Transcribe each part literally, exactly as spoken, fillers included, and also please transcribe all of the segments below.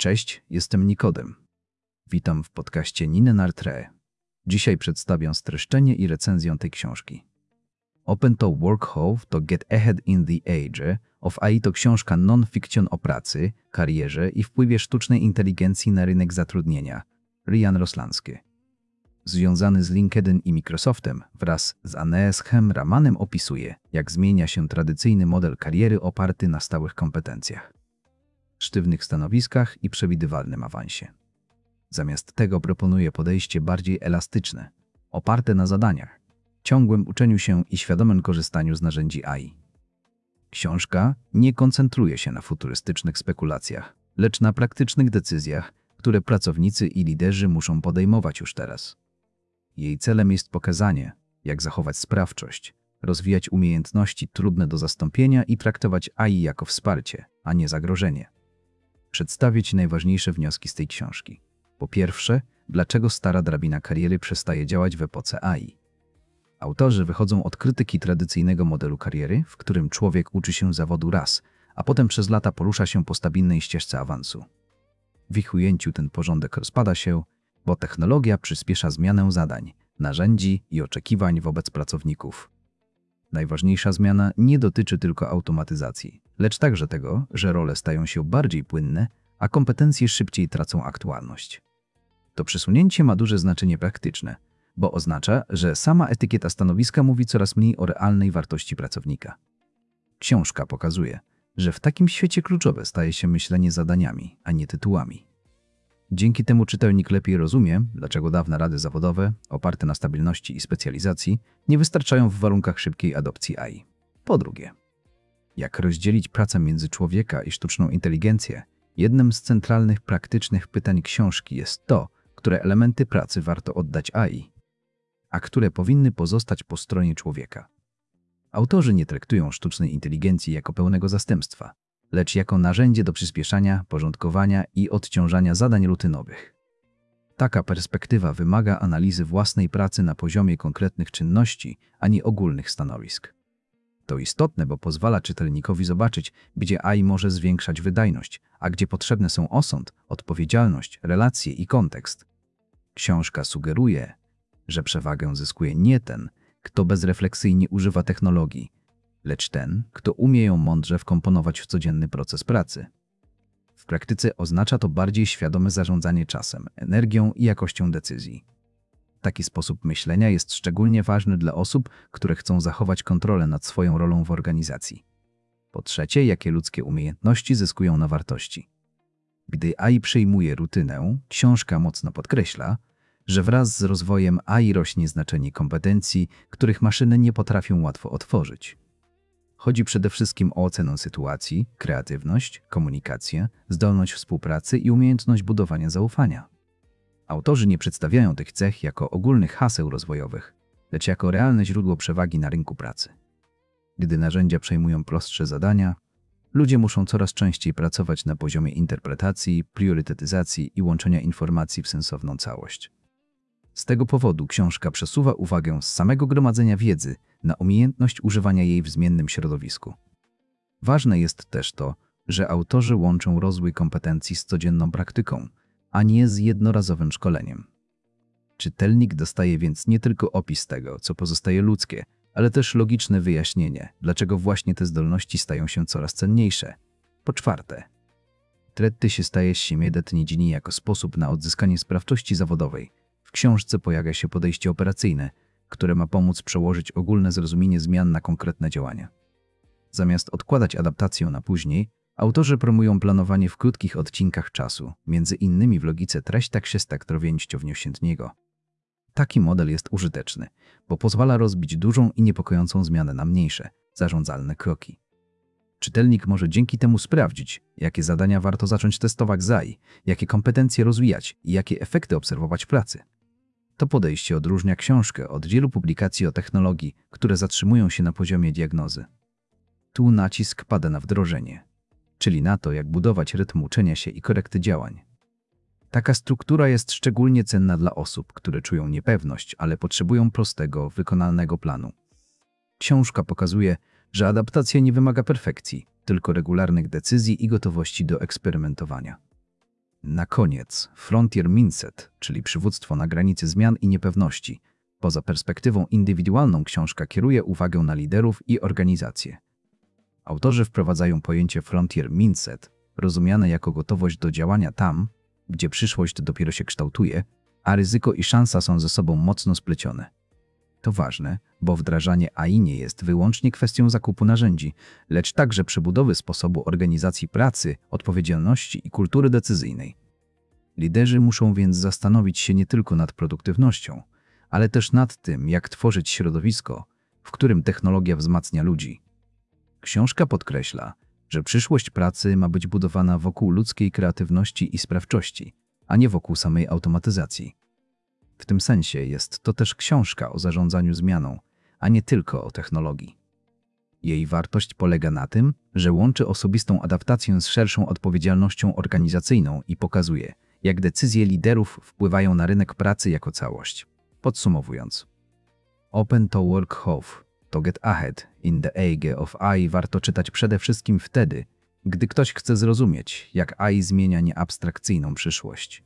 Cześć, jestem Nikodem. Witam w podcaście Ninenartre. Dzisiaj przedstawię streszczenie i recenzję tej książki. Open to Work How to Get Ahead in the Age of A I to książka non-fiction o pracy, karierze i wpływie sztucznej inteligencji na rynek zatrudnienia. Ryan Roslański. Związany z LinkedIn i Microsoftem wraz z Aneeshem Ramanem opisuje, jak zmienia się tradycyjny model kariery oparty na stałych kompetencjach, sztywnych stanowiskach i przewidywalnym awansie. Zamiast tego proponuje podejście bardziej elastyczne, oparte na zadaniach, ciągłym uczeniu się i świadomym korzystaniu z narzędzi A I. Książka nie koncentruje się na futurystycznych spekulacjach, lecz na praktycznych decyzjach, które pracownicy i liderzy muszą podejmować już teraz. Jej celem jest pokazanie, jak zachować sprawczość, rozwijać umiejętności trudne do zastąpienia i traktować A I jako wsparcie, a nie zagrożenie. Przedstawię Ci najważniejsze wnioski z tej książki. Po pierwsze, dlaczego stara drabina kariery przestaje działać w epoce A I. Autorzy wychodzą od krytyki tradycyjnego modelu kariery, w którym człowiek uczy się zawodu raz, a potem przez lata porusza się po stabilnej ścieżce awansu. W ich ujęciu ten porządek rozpada się, bo technologia przyspiesza zmianę zadań, narzędzi i oczekiwań wobec pracowników. Najważniejsza zmiana nie dotyczy tylko automatyzacji, lecz także tego, że role stają się bardziej płynne, a kompetencje szybciej tracą aktualność. To przesunięcie ma duże znaczenie praktyczne, bo oznacza, że sama etykieta stanowiska mówi coraz mniej o realnej wartości pracownika. Książka pokazuje, że w takim świecie kluczowe staje się myślenie zadaniami, a nie tytułami. Dzięki temu czytelnik lepiej rozumie, dlaczego dawne rady zawodowe, oparte na stabilności i specjalizacji, nie wystarczają w warunkach szybkiej adopcji A I. Po drugie, jak rozdzielić pracę między człowieka i sztuczną inteligencję? Jednym z centralnych praktycznych pytań książki jest to, które elementy pracy warto oddać A I, a które powinny pozostać po stronie człowieka. Autorzy nie traktują sztucznej inteligencji jako pełnego zastępstwa, lecz jako narzędzie do przyspieszania, porządkowania i odciążania zadań rutynowych. Taka perspektywa wymaga analizy własnej pracy na poziomie konkretnych czynności, a nie ogólnych stanowisk. To istotne, bo pozwala czytelnikowi zobaczyć, gdzie A I może zwiększać wydajność, a gdzie potrzebne są osąd, odpowiedzialność, relacje i kontekst. Książka sugeruje, że przewagę zyskuje nie ten, kto bezrefleksyjnie używa technologii, lecz ten, kto umie ją mądrze wkomponować w codzienny proces pracy. W praktyce oznacza to bardziej świadome zarządzanie czasem, energią i jakością decyzji. Taki sposób myślenia jest szczególnie ważny dla osób, które chcą zachować kontrolę nad swoją rolą w organizacji. Po trzecie, jakie ludzkie umiejętności zyskują na wartości. Gdy A I przejmuje rutynę, książka mocno podkreśla, że wraz z rozwojem A I rośnie znaczenie kompetencji, których maszyny nie potrafią łatwo otworzyć. Chodzi przede wszystkim o ocenę sytuacji, kreatywność, komunikację, zdolność współpracy i umiejętność budowania zaufania. Autorzy nie przedstawiają tych cech jako ogólnych haseł rozwojowych, lecz jako realne źródło przewagi na rynku pracy. Gdy narzędzia przejmują prostsze zadania, ludzie muszą coraz częściej pracować na poziomie interpretacji, priorytetyzacji i łączenia informacji w sensowną całość. Z tego powodu książka przesuwa uwagę z samego gromadzenia wiedzy na umiejętność używania jej w zmiennym środowisku. Ważne jest też to, że autorzy łączą rozwój kompetencji z codzienną praktyką, a nie z jednorazowym szkoleniem. Czytelnik dostaje więc nie tylko opis tego, co pozostaje ludzkie, ale też logiczne wyjaśnienie, dlaczego właśnie te zdolności stają się coraz cenniejsze. Po czwarte, Tretty się staje śmiedet dzieni jako sposób na odzyskanie sprawczości zawodowej. W książce pojawia się podejście operacyjne, które ma pomóc przełożyć ogólne zrozumienie zmian na konkretne działania. Zamiast odkładać adaptację na później, autorzy promują planowanie w krótkich odcinkach czasu, między innymi w logice treść tak się tak trowieńściowniosiętniego. Taki model jest użyteczny, bo pozwala rozbić dużą i niepokojącą zmianę na mniejsze, zarządzalne kroki. Czytelnik może dzięki temu sprawdzić, jakie zadania warto zacząć testować z A I, jakie kompetencje rozwijać i jakie efekty obserwować w pracy. To podejście odróżnia książkę od wielu publikacji o technologii, które zatrzymują się na poziomie diagnozy. Tu nacisk pada na wdrożenie, czyli na to, jak budować rytm uczenia się i korekty działań. Taka struktura jest szczególnie cenna dla osób, które czują niepewność, ale potrzebują prostego, wykonalnego planu. Książka pokazuje, że adaptacja nie wymaga perfekcji, tylko regularnych decyzji i gotowości do eksperymentowania. Na koniec Frontier Mindset, czyli przywództwo na granicy zmian i niepewności. Poza perspektywą indywidualną książka kieruje uwagę na liderów i organizacje. Autorzy wprowadzają pojęcie Frontier Mindset, rozumiane jako gotowość do działania tam, gdzie przyszłość dopiero się kształtuje, a ryzyko i szansa są ze sobą mocno splecione. To ważne, bo wdrażanie A I nie jest wyłącznie kwestią zakupu narzędzi, lecz także przebudowy sposobu organizacji pracy, odpowiedzialności i kultury decyzyjnej. Liderzy muszą więc zastanowić się nie tylko nad produktywnością, ale też nad tym, jak tworzyć środowisko, w którym technologia wzmacnia ludzi. Książka podkreśla, że przyszłość pracy ma być budowana wokół ludzkiej kreatywności i sprawczości, a nie wokół samej automatyzacji. W tym sensie jest to też książka o zarządzaniu zmianą, a nie tylko o technologii. Jej wartość polega na tym, że łączy osobistą adaptację z szerszą odpowiedzialnością organizacyjną i pokazuje, jak decyzje liderów wpływają na rynek pracy jako całość. Podsumowując, Open to Work How to Get Ahead in the Age of A I warto czytać przede wszystkim wtedy, gdy ktoś chce zrozumieć, jak A I zmienia nie abstrakcyjną przyszłość,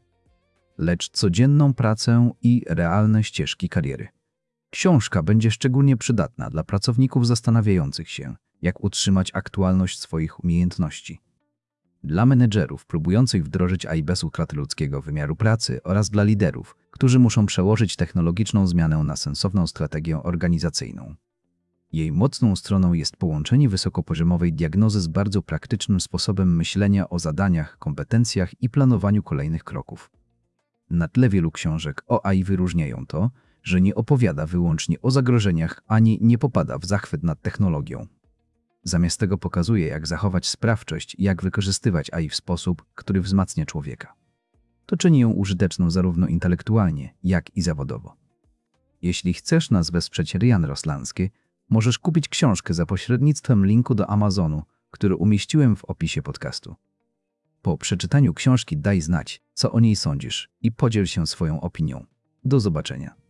lecz codzienną pracę i realne ścieżki kariery. Książka będzie szczególnie przydatna dla pracowników zastanawiających się, jak utrzymać aktualność swoich umiejętności. Dla menedżerów próbujących wdrożyć A I bez utraty ludzkiego wymiaru pracy oraz dla liderów, którzy muszą przełożyć technologiczną zmianę na sensowną strategię organizacyjną. Jej mocną stroną jest połączenie wysokopoziomowej diagnozy z bardzo praktycznym sposobem myślenia o zadaniach, kompetencjach i planowaniu kolejnych kroków. Na tle wielu książek o A I wyróżniają to, że nie opowiada wyłącznie o zagrożeniach ani nie popada w zachwyt nad technologią. Zamiast tego pokazuje, jak zachować sprawczość i jak wykorzystywać A I w sposób, który wzmacnia człowieka. To czyni ją użyteczną zarówno intelektualnie, jak i zawodowo. Jeśli chcesz nas wesprzeć Ryan Roslański, możesz kupić książkę za pośrednictwem linku do Amazonu, który umieściłem w opisie podcastu. Po przeczytaniu książki daj znać, co o niej sądzisz i podziel się swoją opinią. Do zobaczenia.